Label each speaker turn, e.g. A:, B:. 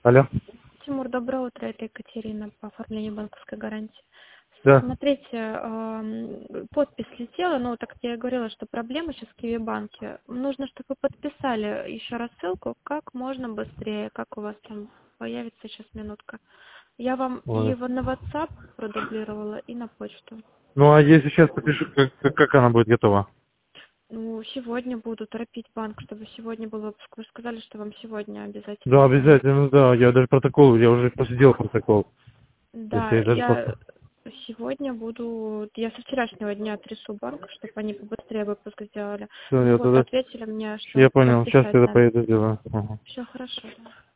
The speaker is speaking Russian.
A: Алло.
B: Тимур, доброе утро. Это Екатерина по оформлению банковской гарантии.
A: Да.
B: Смотрите, подпись слетела, но так я и говорила, что проблема сейчас в Киви-банке. Нужно, чтобы вы подписали еще раз ссылку, как можно быстрее, как у вас там появится сейчас минутка. Я вам и
A: Ой.
B: на WhatsApp продублировала, и на почту.
A: Ну а если сейчас подпишу, как она будет готова?
B: Ну, сегодня буду торопить банк, чтобы сегодня был выпуск. Вы сказали, что вам сегодня обязательно
A: Да,
B: звонить.
A: обязательно, да. Я даже протокол, я уже посидел протокол. То есть
B: Да,
A: я даже
B: я сегодня буду, я со вчерашнего дня трясу банк, чтобы они побыстрее выпуск сделали.
A: Все,
B: Ну
A: я
B: вот,
A: тогда...
B: ответили мне,
A: Я
B: что
A: понял, сейчас
B: подписать
A: я
B: надо.
A: поеду сделаю. Ага.
B: Все хорошо. Да.